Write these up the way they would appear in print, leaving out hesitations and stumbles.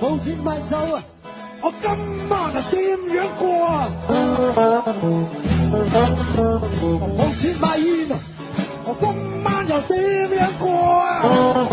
冇錢買酒啊！我今晚啊點樣過啊？冇錢買煙啊！我今晚又點樣過啊？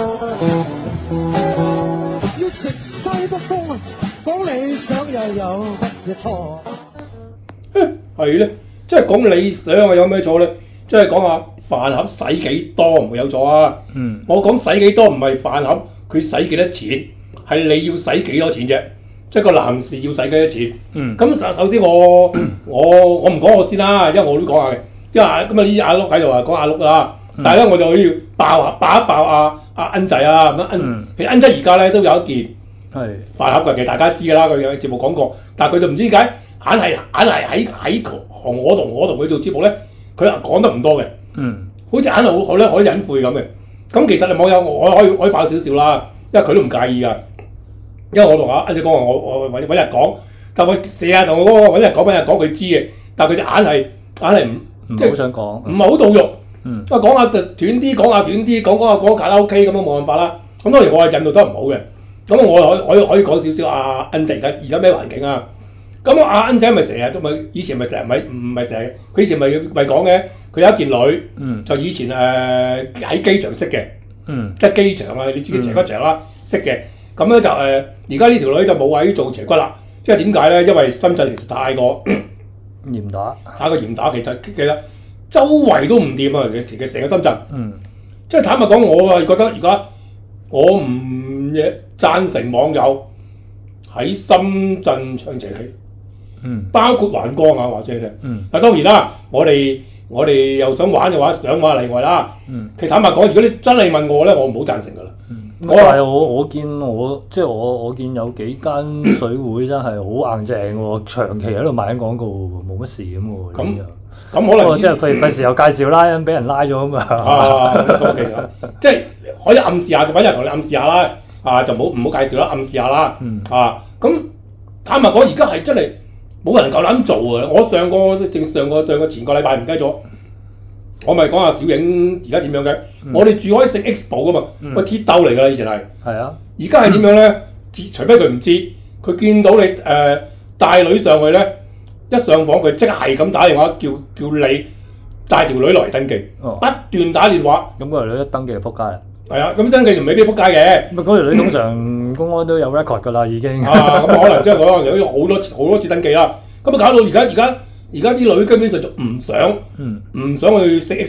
要食西北風啊！講理想又有乜嘢錯？ 係咧，即係講理想啊，有咩錯咧？即係講下飯盒使幾多唔會有錯啊！我講使幾多唔係飯盒佢使幾多錢，係你要使幾多錢啫。即係個男士要使幾多錢？咁首先我唔講我先啦，因為我都講下嘅。因為咁呢阿碌喺度啊，講阿碌啦。但係咧我就要爆一爆阿恩仔啊咁樣。其實恩仔而家咧都有一件飯盒嘅，其實大家知㗎啦，佢有節目講過。但係佢就唔知點解硬係喺我同佢做節目咧，佢講得唔多嘅。好似硬係好咧可以隱晦咁嘅。咁其實網友我可以爆少少啦，因為佢都唔介意㗎。因為我同阿恩仔講話，我揾日講，但係佢成日同我嗰個揾日講佢知嘅，但係佢就硬係唔即係好想講， 唔係好到肉。講下就斷啲，講下斷啲，講卡拉 OK 咁樣冇辦法啦。咁當然我係引導得唔好嘅。咁我可以講少少阿恩仔而家咩環境啊？咁阿恩仔咪成日都咪以前咪成日唔係成日，佢以前咪講嘅，佢有一件女，就以前喺機場識嘅，即係機場啊，你知嘅斜骨場啦，識嘅。咁咧就而家呢條女就冇喺做斜骨啦，即係點解咧？因為深圳其實太過嚴打，其實周圍都唔掂啊！其實成個深圳，即係坦白講，我係覺得而家我唔贊成網友喺深圳唱斜 K，包括環江啊或者咧，嗱當然啦，我哋又想玩嘅話，想玩例外啦。其實坦白講，如果你真係問我咧，我唔好贊成噶啦。 但係我見有幾間水會真係好硬正喎，長期喺度賣緊廣告喎，冇乜事咁喎。 咁可能即係費事又介紹啦，俾人拉咗咁咁其實即係可以暗示下，揾日同你暗示下啦。就唔好介紹啦，暗示下啦。咁坦白講，而家係真係冇人夠膽做啊！我上個前個禮拜唔記得咗。我咪講下小影而家點樣嘅？我哋住開食 X 寶噶嘛，個鐵鬥嚟㗎啦，以前係。係啊。而家係點樣咧？除非佢唔知，佢見到你帶女上去咧，一上房佢即係咁打電話叫你帶條女落嚟登記，不斷打電話。 咁嗰條女一登記就撲街啦。 係啊，咁登記就未必撲街嘅。 咁嗰條女通常公安都有 record 㗎啦，已經。 咁可能即係可能有好多次登記啦。咁搞到而家啲女根本上就唔想去食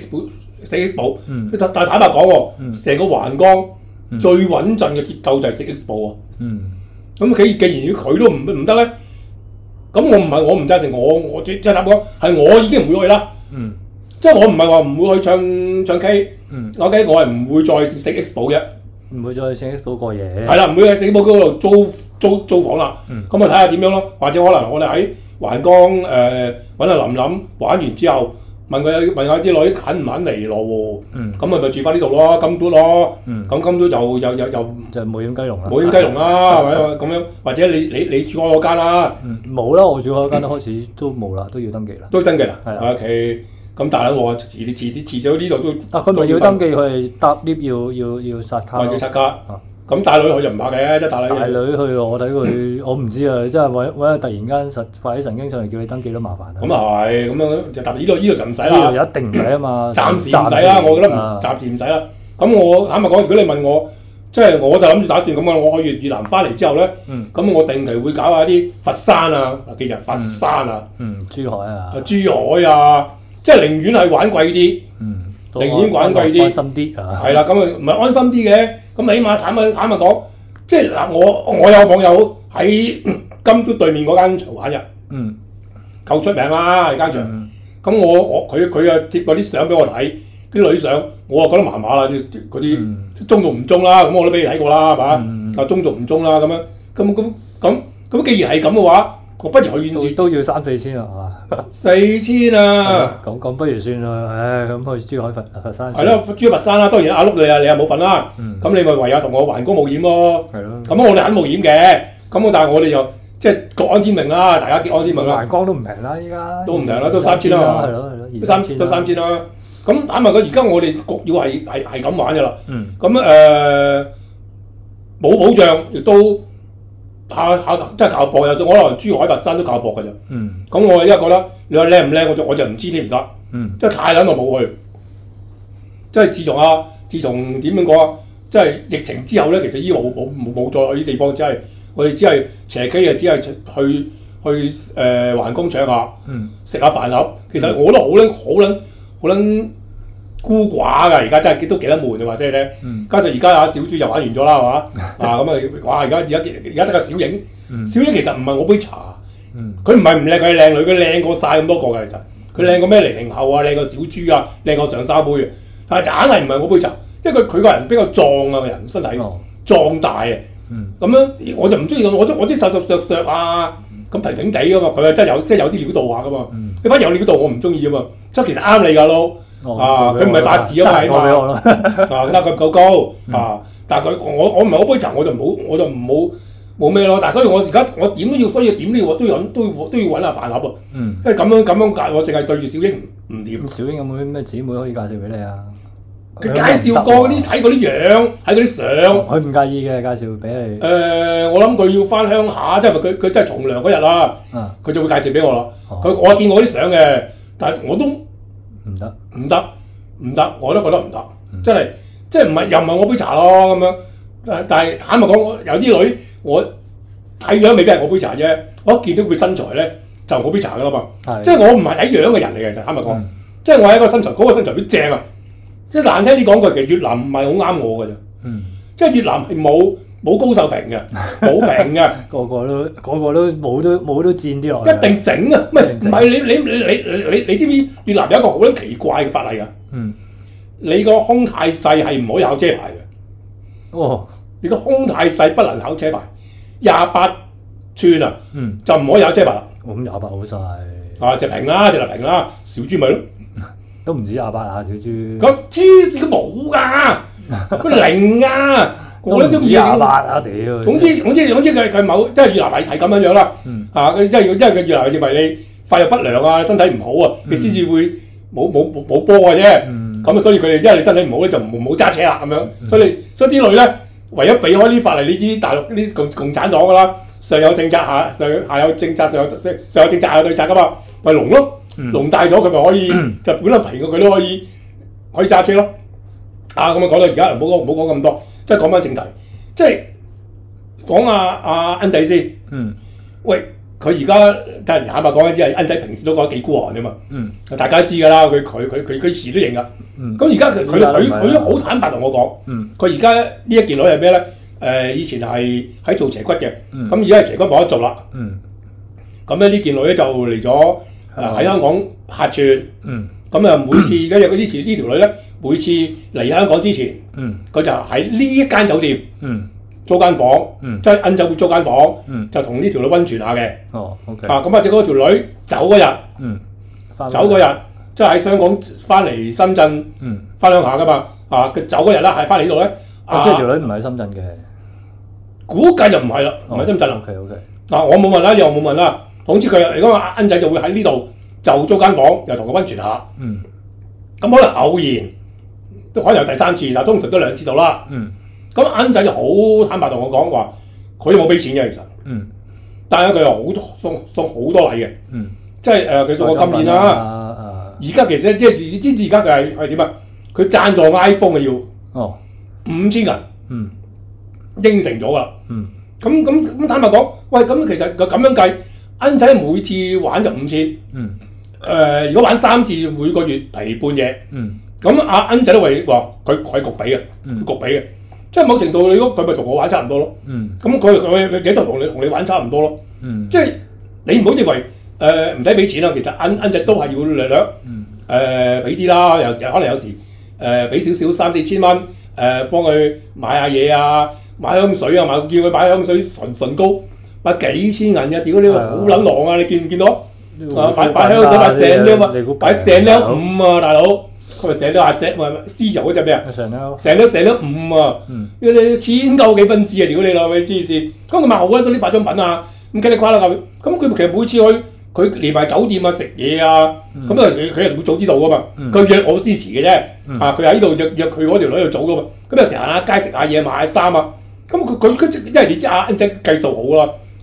X 寶，但係坦白講喎，成個環江最穩陣嘅鐵鬥就係食 X 寶喎。咁既然佢都唔得咧，咁我唔贊成，我即係坦白講係我已經唔會去啦。即係我唔係話唔會去唱 K，我係唔會再食 X 寶嘅， 唔會再食 X 寶過夜。 係啦，唔會喺 X 寶嗰度租房啦。咁啊睇下點樣咯，或者可能我哋喺環江揾阿林玩完之後，問下啲女肯唔肯嚟羅湖，咁咪住翻呢度咯，金都咯，咁金都又就冇掩雞籠啦， 冇掩雞籠啦，係咪咁樣？或者你住開嗰間啦， 冇啦，我住開嗰間都開始都冇啦，都要登記啦， 都登記啦， 係啊 ，OK，咁大佬我遲早呢度都佢咪要登記，佢係搭 lift 要刷卡， 要刷卡。咁帶女佢就唔怕嘅，即係帶女去我睇佢，我唔知啊，即係揾突然間發起神經上嚟叫你登記都麻煩啦。 咁啊係，咁樣就搭呢度就唔使啦。 呢度一定唔使啊嘛。 暫時唔使啦，我覺得暫時唔使啦。咁我坦白講，如果你問我，即係我就諗住打算咁啊，我去越南翻嚟之後咧，咁我定期會搞下啲佛山啊，記住佛山啊， 珠海啊， 即係寧願係玩貴啲，寧願玩貴啲， 安心啲啊。係啦，咁啊唔係安心啲嘅。咁起碼坦白講，即係嗱，我有網友喺金都對面嗰間場玩嘅，夠出名啦間場。咁佢啊貼嗰啲相俾我睇，啲女相我啊覺得麻麻啦，嗰啲中就唔中啦，咁我都俾你睇過啦，係嘛？中就唔中啦，咁樣咁既然係咁嘅話，我不如去遠都要3-4千啊，係嘛 ？4000啊！ 咁不如算啦，咁去珠海佛山。 係咯，珠海佛山啦，當然阿碌你又冇份啦。咁你咪唯有同我環江冒險咯。係咯。咁我哋肯冒險嘅，咁但係我哋又即係各安天命啦，大家各安天命啦。 環江都唔平啦，依家。 都唔平啦，都3000啦。係咯，都3000啦。咁坦白講，而家我哋局要係咁玩㗎啦。咁冇保障，亦都真係靠搏，有時我可能珠海、佛山都靠搏㗎咋。咁我而家覺得你話靚唔靚，我就唔知添唔得。即係太撚我冇去。即係自從點樣講啊？即係疫情之後咧，其實已經冇再去啲地方，我哋只係斜機啊，只係去環工搶下，食下飯盒。其實我都好撚孤寡㗎，而家真係都幾得悶嘅話，即係咧。加上而家小豬又玩完咗啦，係嘛？咁啊，哇！而家得個小影，小影其實唔係我杯茶，佢唔係唔靚，佢係靚女，佢靚過晒咁多個㗎。其實佢靚過咩00後啊，靚過小豬啊，靚過上沙杯嘅，但係硬係唔係我杯茶，因為佢個人比較壯啊，個人身體壯大啊。咁樣我就唔中意咁，我啲瘦削啊，咁平平地㗎嘛，佢係真係有啲料到下㗎嘛。你反而有料到，我唔中意啊嘛。所以其實啱你㗎咯。佢唔係八字啊嘛，起碼得佢唔夠高但係佢我唔係嗰杯茶，我就唔冇咩咯。但係所以我而家我點都要，所以點都要揾下飯盒啊。因為咁樣我淨係對住小英唔掂。 小英有冇啲咩姊妹可以介紹俾你啊？ 佢介紹過啲睇嗰啲樣，睇嗰啲相。 佢唔介意嘅，介紹俾你。 我諗佢要翻鄉下，即係佢真係從良嗰日啦。佢就會介紹俾我啦。我見過啲相嘅，但係我都唔得，我都覺得唔得，即係唔係又唔係我杯茶咯咁樣。但係坦白講，有啲女我睇樣未必係我杯茶啫。我一見到佢身材咧，就我杯茶噶啦嘛。即係我唔係睇樣嘅人嚟嘅，其實坦白講，即係我係一個身材嗰個身材都正啊。即係難聽啲講句，其實越南唔係好啱我㗎啫。即係越南係冇高瘦平嘅，冇平嘅， 個個都冇都賤啲落去。 一定整啊！唔係你知唔知越南有一個好撚奇怪嘅法例㗎？你個胸太細係唔可以考車牌嘅。你個胸太細不能考車牌，28寸啊，就唔可以考車牌啦。 咁28好細。 就平啦，小豬咪咯。 都唔止28啊，小豬。 咁黐線佢冇㗎，佢零啊！我都唔知 28啊屌！ 總之佢某即係越南係咁樣啦。即係因為佢越南認為你發育不良啊，身體唔好啊，你先至會冇波嘅啫。咁啊，所以佢哋因為你身體唔好咧，就唔好揸車啦咁樣。所以啲女咧，為咗避開啲法例，你知大陸啲共產黨㗎啦，上有政策下有政策，上有政策下有對策㗎嘛，咪聾咯。聾大咗佢咪可以就本來平過佢都可以揸車咯。咁啊講到而家唔好講咁多，即係講翻正題，即係講阿恩仔先。喂，佢而家但係坦白講咧，只係恩仔平時都覺得幾孤寒啫嘛。大家知㗎啦，佢以前都認㗎。咁而家佢都好坦白同我講，佢而家呢一件女係咩咧？以前係喺做斜骨嘅，咁而家係斜骨冇得做啦。咁咧呢件女咧就嚟咗。喺香港客串，咁每次而家有呢條女咧，每次嚟香港之前，佢就喺呢一間酒店租間房，即係恩仔會租間房，就同呢條女溫泉下嘅。 OK。 咁啊，即係嗰條女走嗰日，即係喺香港翻嚟深圳，翻鄉下噶嘛。佢走嗰日啦，係翻嚟呢度咧。 即係條女唔喺深圳嘅， 估計就唔係啦，唔喺深圳啦。 OK。 我冇問啦，又冇問啦。總之佢嚟講阿恩仔就會喺呢度就租間房，又同佢溫泉下。咁可能偶然都可能有第3次，但通常都2次到啦。咁恩仔就好坦白同我講話，佢冇俾錢嘅其實。但係佢又送好多禮嘅。即係佢送我今年啦。而家其實即係知唔知而家佢係點啊？佢贊助 iPhone 嘅要5000銀。應承咗㗎啦。咁坦白講，喂咁其實佢咁樣計。恩仔每次玩就5000，如果玩3次，每個月皮半嘢。咁阿恩仔都話佢焗俾嘅，焗俾嘅，即係某程度你佢咪同我玩差唔多咯。咁佢幾多同你玩差唔多咯。即係你唔好認為唔使俾錢啦，其實恩仔都係要略俾啲啦，又可能有時俾少少3-4千蚊幫佢買下嘢啊，買香水啊，叫佢買香水唇膏。買幾千銀嘅，屌你好撚狼啊！你見唔見到？擺香水買成兩啊，擺成兩5啊，大佬，佢咪成兩阿石咪絲綢嗰隻咩啊？成兩5啊！你千鳩幾分紙啊？屌你老味黐線！咁佢買好多啲化妝品啊，咁幾你誇啦咁。咁佢其實每次去，佢連埋酒店啊、食嘢啊，咁佢又會早知道噶嘛。佢約我先遲嘅啫。佢喺呢度約佢嗰條女又早噶嘛。咁有時行下街食下嘢買下衫啊。咁佢因為你知阿恩仔計數好啦。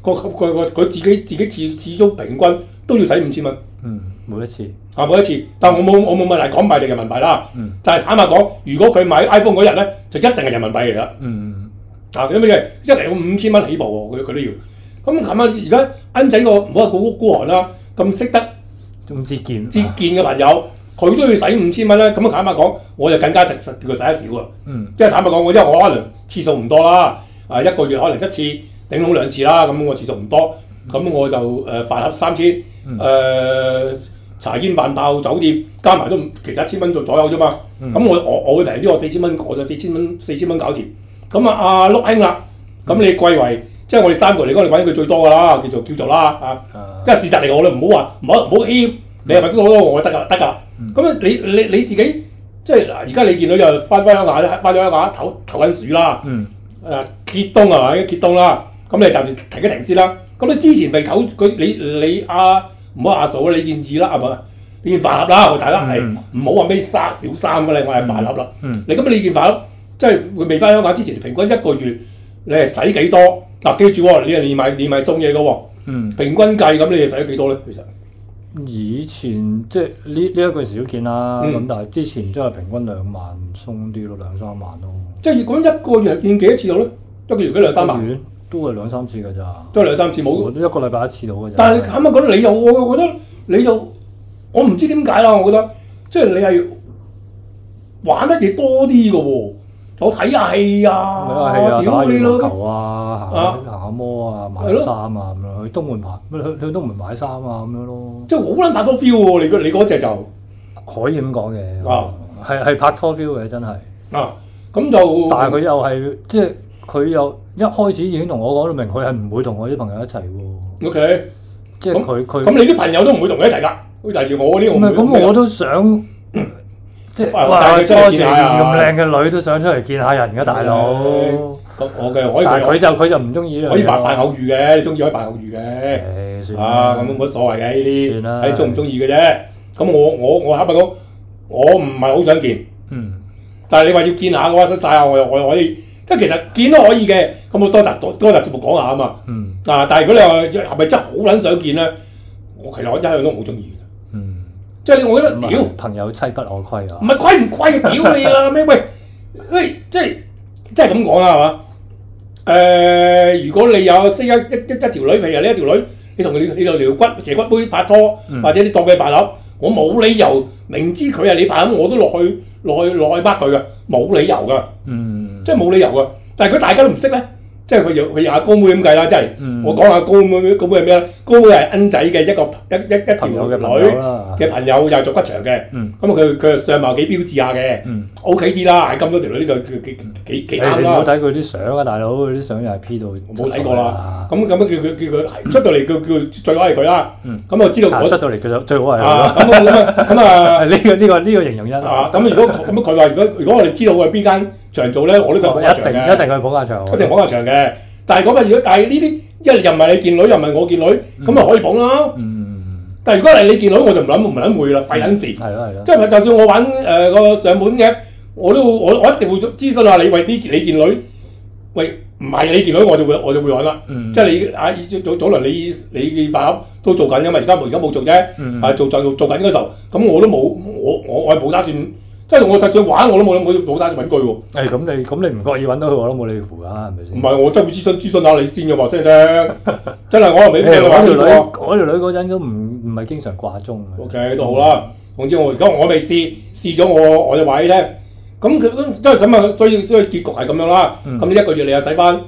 佢自己始終平均都要使5000蚊。 每一次。 每一次，但我冇問係港幣定人民幣啦。但係坦白講，如果佢買 iPhone 嗰日咧，就一定係人民幣嚟啦。咁嘅一嚟5000蚊起步喎，佢都要。咁琴日而家恩仔個唔好話孤寒啦，咁識得咁節儉嘅朋友，佢都要使5000蚊咧。咁坦白講，我就更加實叫佢使得少啊。即係坦白講，因為我可能次數唔多啦，一個月可能1次，頂籠2次啦。咁我次數唔多，咁我就飯盒3000，茶煙飯爆酒店加埋都其實1000蚊左右啫嘛。咁我會平啲，我4000蚊，我就4000蚊搞掂。咁阿碌兄啦，咁你貴為即係我哋3個嚟講，你揾佢最多㗎啦，叫做啦即係事實嚟講，我哋唔好話唔好謙，你係咪都攞多我得㗎？咁你自己即係嗱，而家你見到就翻咗鄉下唞緊暑啦，揭冬係咪？揭冬啦，咁你暫時停一停先啦。咁你之前咪唞佢你唔好阿嫂，你件2啦，係咪？你件飯盒啦，大家係唔好話咩小3㗎啦，我係飯盒啦。你咁你件飯盒即係未翻鄉下之前，平均一個月你係使幾多？記住喎，你係連埋送嘢嘅喎。平均計咁，你哋使咗幾多咧？其實以前即係呢一個少見啦，咁但係之前真係平均2萬鬆啲咯，2-3萬咯。 即係講一個月見幾多次到咧？一個月幾2-3萬？ 都係2-3次㗎咋。 都係2-3次冇。 一個禮拜1次到㗎咋。 但係你啱啱覺得你又，我覺得你就我唔知點解啦。我覺得即係你係玩得嘢多啲㗎喎。我睇下戲啊， 打羽毛球啊，行下摩啊，買衫啊咁樣，去東門去東門買衫啊咁樣咯。 即係好撚拍拖 feel 喎！你嗰隻就可以咁講嘅。係拍拖 feel 嘅真係。 咁就但係佢又係即係佢又一開始已經同我講到明，佢係唔會同我啲朋友一齊喎。 OK， 即係佢咁你啲朋友都唔會同佢一齊㗎。好似例如我呢個唔係咁，我都想。即係哇！多謝咁靚嘅女都想出嚟見下人㗎，大佬。 我嘅可以， 但係佢就唔中意呢樣嘢。 可以扮偶遇嘅，你中意可以扮偶遇嘅。算啦。咁冇乜所謂嘅呢啲，睇你中唔中意嘅啫。咁我坦白講，我唔係好想見。但係你話要見下嘅話，出晒下我可以，即係其實見都可以嘅。咁我多集節目講下啊嘛。但係如果你話係咪真係好撚想見咧？我其實我一向都好中意。即係我覺得屌朋友妻不可虧啊！ 唔係虧唔虧啊！屌你啦咩？喂，即係咁講啦係嘛？如果你有識一條女，譬如呢一條女，你同佢聊斜骨杯拍拖，或者你當佢飯盒，我冇理由明知佢係你飯盒，我都落去剝佢嘅，冇理由㗎。即係冇理由㗎。但係如果大家都唔識咧。即係佢阿高妹咁計啦，即係我講下高妹係咩咧？高妹係恩仔嘅一條女嘅朋友，又係做骨場嘅。咁佢上貌幾標緻下嘅，OK 啲啦。咁多條女呢個幾啱啦。 你唔好睇佢啲相啊，大佬，佢啲相又係 P 到。 冇睇過啦。咁叫佢出到嚟，叫最好係佢啦。咁我知道出到嚟佢就最好係佢。 呢個形容一。 咁如果佢話如果我哋知道佢邊間場做咧，我都想捧下場嘅。 一定去捧下場。 一定捧下場嘅。但係如果但係呢啲又唔係你見女，又唔係我見女，咁咪可以捧咯。但係如果係你見女，我就唔諗會啦，費撚事。係咯。即係就算我玩個上門嘅，我一定會諮詢下你，喂呢你見女，喂唔係你見女，我就會揾啦。即係你早輪你飯盒都做緊㗎嘛，而家冇做啫。做緊嗰時候，咁我都冇我係冇打算。即係我就算玩我都冇打算揾佢喎。 咁你唔覺意揾到佢，我都冇理符㗎，係咪先？ 唔係，我真會諮詢下你先嘅喎，真係真係我又未聽過。 我條女嗰陣都唔係經常掛鐘。 OK 都好啦，總之我未試咗我就話你聽。咁佢真係想問，所以結局係咁樣啦。咁一個月你又使翻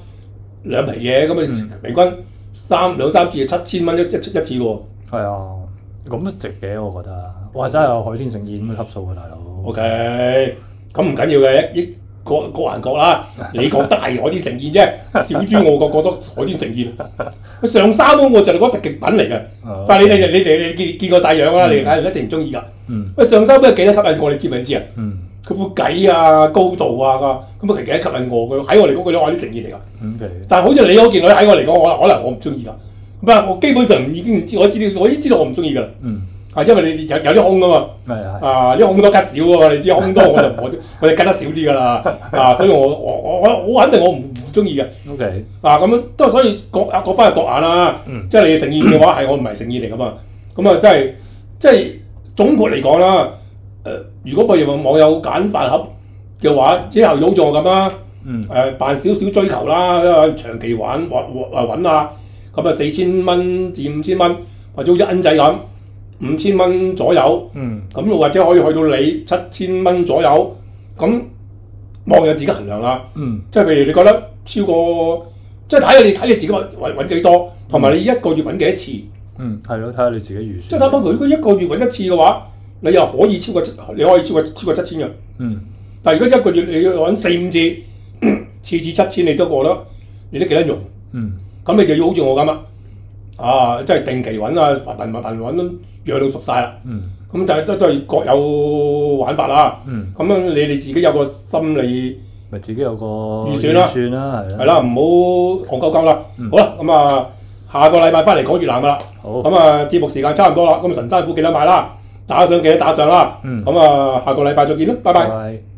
2皮嘢，咁平均2-3次7000蚊一次嘅喎。 係啊，咁都值嘅，我覺得。哇！真係有海天盛宴咁嘅級數啊，大佬。 OK，咁唔緊要嘅，各人各啦。你覺得係海天盛宴啫，小豬我覺得海天盛宴。上衫我就係覺得極品嚟嘅。但係你哋見過晒樣啦，你梗係一定唔中意㗎。上衫都幾多吸引我，你知唔知啊？佢副計啊、高度啊，咁其實幾吸引我。佢喺我嚟講，佢都海天盛宴嚟㗎。但係好似你嗰件女喺我嚟講，可能我唔中意㗎。唔係，我基本上已經知道我唔中意㗎啦。 因為你有啲空啊嘛。 係啲空多吉少喎，你知空多我哋吉得少啲㗎啦。所以我肯定我唔中意嘅。 OK。 咁樣都所以各翻係各眼啦。即係你誠意嘅話係我唔係誠意嚟㗎嘛。咁啊即係總括嚟講啦。如果譬如話網友揀飯盒嘅話，之後好似我咁啦。扮少少追求啦，長期揾啊，咁啊4000蚊至5000蚊，或者好似恩仔咁5000蚊左右，咁或者可以去到你7000蚊左右，咁網友自己衡量啦。即係譬如你覺得超過，即係睇你自己揾幾多，同埋你一個月揾幾多次。 係咯，睇下你自己預算。 即係睇翻佢，如果一個月揾一次嘅話，你又可以超過7000嘅。但係如果一個月你要揾4-5次。次7000你都覺得你都幾得用，咁你就要好似我咁啦，即係定期揾啊，頻揾養到熟晒啦，咁但係都係各有玩法啦，咁樣你哋自己有個心理， 咪自己有個預算啦， 係啦， 唔好戇鳩鳩啦，好啦，咁下個禮拜翻嚟講越南噶啦，咁節目時間差唔多啦，咁神山虎記得買啦，打賞記得打賞啦，咁下個禮拜再見啦，拜拜。